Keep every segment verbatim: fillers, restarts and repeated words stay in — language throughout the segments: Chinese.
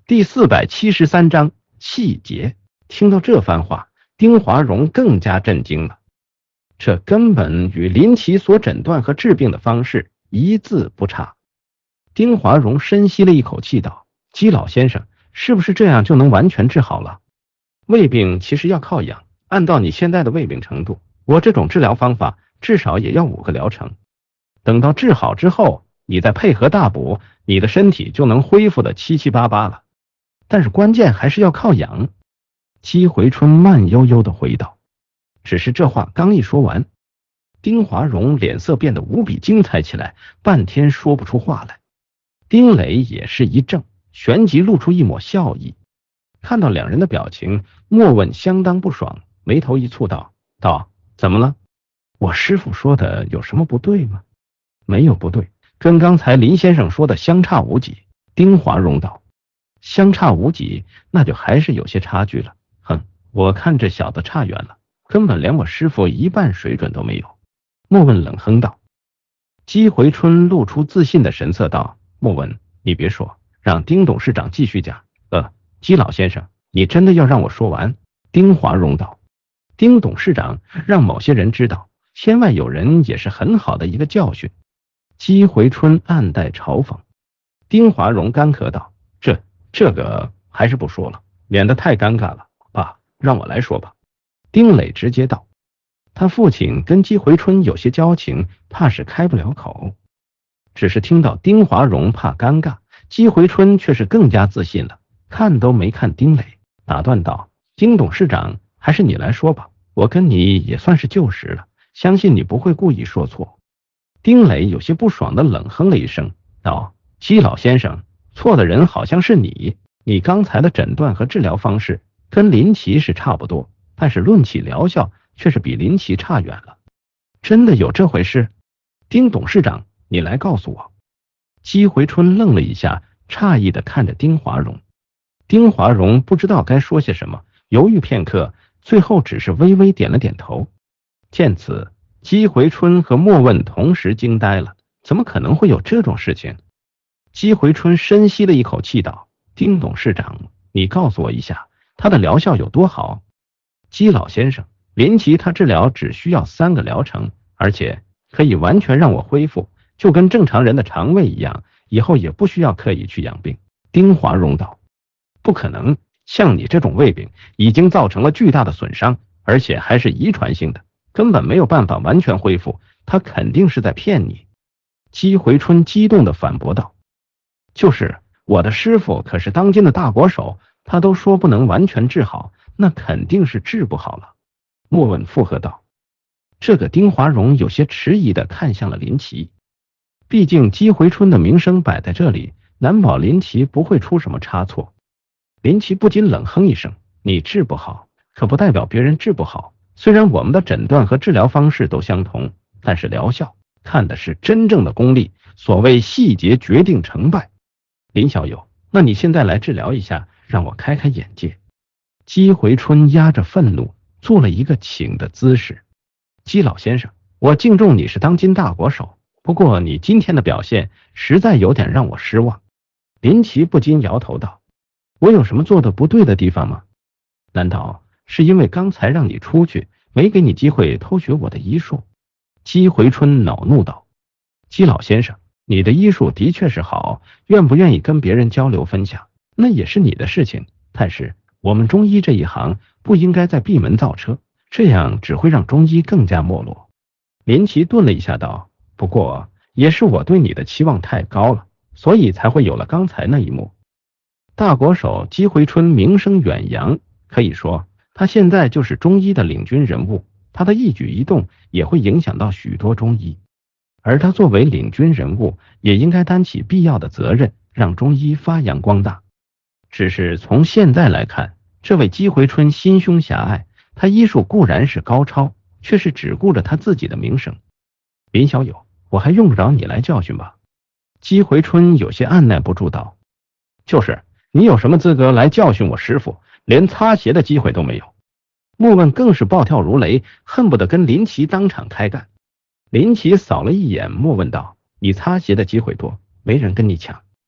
第四百七十三章细节。听到这番话，丁华荣更加震惊了。这根本与林奇所诊断和治病的方式一字不差。丁华荣深吸了一口气道：姬老先生，是不是这样就能完全治好了？胃病其实要靠养，按照你现在的胃病程度，我这种治疗方法至少也要五个疗程。等到治好之后，你再配合大补，你的身体就能恢复的七七八八了。但是关键还是要靠养。姬回春慢悠悠地回道。只是这话刚一说完，丁华荣脸色变得无比精彩起来，半天说不出话来。丁磊也是一怔，旋即露出一抹笑意。看到两人的表情，莫问相当不爽，眉头一蹙道：道，怎么了？我师父说的有什么不对吗？没有不对，跟刚才林先生说的相差无几。丁华荣道。相差无几，那就还是有些差距了。哼，我看这小子差远了，根本连我师父一半水准都没有。莫问冷哼道。姬回春露出自信的神色道：莫问，你别说，让丁董事长继续讲。呃，姬老先生，你真的要让我说完？丁华荣道。丁董事长让某些人知道，天外有人也是很好的一个教训。姬回春暗带嘲讽。丁华荣干咳道：这这个还是不说了，免得太尴尬了。爸，让我来说吧。丁磊直接道。他父亲跟姬回春有些交情，怕是开不了口。只是听到丁华荣怕尴尬，姬回春却是更加自信了，看都没看丁磊，打断道：丁董事长，还是你来说吧，我跟你也算是旧识了，相信你不会故意说错。丁磊有些不爽的冷哼了一声，道：姬老先生，错的人好像是你，你刚才的诊断和治疗方式跟林奇是差不多，但是论起疗效却是比林奇差远了。真的有这回事？丁董事长，你来告诉我。姬回春愣了一下，诧异地看着丁华荣。丁华荣不知道该说些什么，犹豫片刻，最后只是微微点了点头。见此，姬回春和莫问同时惊呆了，怎么可能会有这种事情？姬回春深吸了一口气道：丁董事长，你告诉我一下，他的疗效有多好？姬老先生，林奇他治疗只需要三个疗程，而且可以完全让我恢复，就跟正常人的肠胃一样，以后也不需要刻意去养病。丁华荣道。不可能，像你这种胃病已经造成了巨大的损伤，而且还是遗传性的，根本没有办法完全恢复，他肯定是在骗你。姬回春激动地反驳道。就是我的师父可是当今的大国手，他都说不能完全治好，那肯定是治不好了。莫问附和道。这个丁华荣有些迟疑地看向了林奇，毕竟姬回春的名声摆在这里，难保林奇不会出什么差错。林奇不禁冷哼一声，你治不好可不代表别人治不好，虽然我们的诊断和治疗方式都相同，但是疗效看的是真正的功力，所谓细节决定成败。林小友，那你现在来治疗一下，让我开开眼界。姬回春压着愤怒做了一个请的姿势。姬老先生，我敬重你是当今大国手，不过你今天的表现实在有点让我失望。林奇不禁摇头道。我有什么做的不对的地方吗？难道是因为刚才让你出去，没给你机会偷学我的医术？姬回春恼怒道。姬老先生，你的医术的确是好，愿不愿意跟别人交流分享，那也是你的事情，但是我们中医这一行不应该再闭门造车，这样只会让中医更加没落。林奇顿了一下道，不过也是我对你的期望太高了，所以才会有了刚才那一幕。大国手姬回春名声远扬，可以说他现在就是中医的领军人物，他的一举一动也会影响到许多中医，而他作为领军人物，也应该担起必要的责任，让中医发扬光大。只是从现在来看，这位姬回春心胸狭隘，他医术固然是高超，却是只顾着他自己的名声。林小友，我还用不着你来教训吧？姬回春有些按耐不住道。就是你有什么资格来教训我师父？连擦鞋的机会都没有。莫问更是暴跳如雷，恨不得跟林奇当场开干。林奇扫了一眼莫问道，你擦鞋的机会多，没人跟你抢。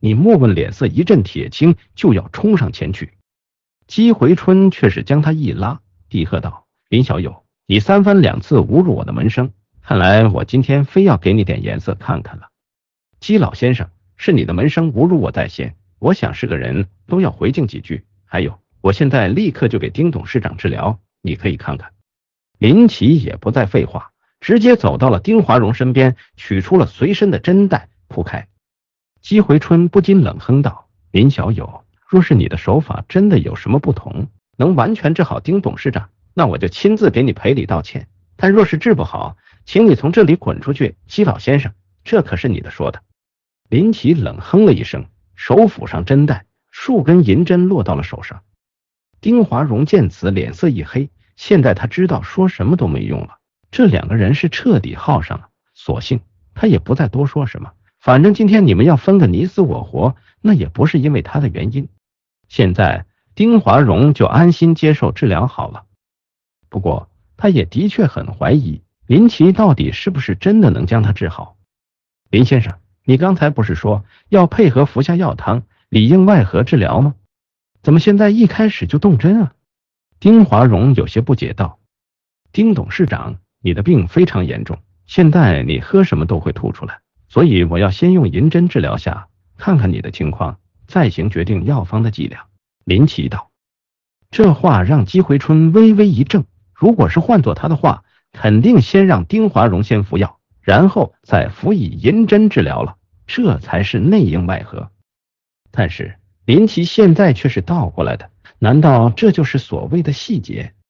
你莫问脸色一阵铁青，就要冲上前去。姬回春却是将他一拉，低喝道：林小友，你三番两次侮辱我的门生，看来我今天非要给你点颜色看看了。姬老先生，是你的门生侮辱我在先，我想是个人都要回敬几句。还有，我现在立刻就给丁董事长治疗，你可以看看。林奇也不再废话，直接走到了丁华荣身边，取出了随身的针带铺开。姬回春不禁冷哼道：林小友，若是你的手法真的有什么不同，能完全治好丁董事长，那我就亲自给你赔礼道歉。但若是治不好，请你从这里滚出去。姬老先生，这可是你的说的。林奇冷哼了一声，手抚上针带，数根银针落到了手上。丁华荣见此，脸色一黑，现在他知道说什么都没用了，这两个人是彻底耗上了，索性他也不再多说什么，反正今天你们要分个你死我活，那也不是因为他的原因。现在丁华荣就安心接受治疗好了。不过他也的确很怀疑林奇到底是不是真的能将他治好。林先生，你刚才不是说要配合服下药汤，里应外合治疗吗？怎么现在一开始就动针啊？丁华荣有些不解道。丁董事长，你的病非常严重，现在你喝什么都会吐出来，所以我要先用银针治疗下，看看你的情况，再行决定药方的剂量。林奇道。这话让姬回春微微一怔，如果是换做他的话，肯定先让丁华荣先服药，然后再辅以银针治疗了，这才是内应外合。但是林奇现在却是倒过来的，难道这就是所谓的细节？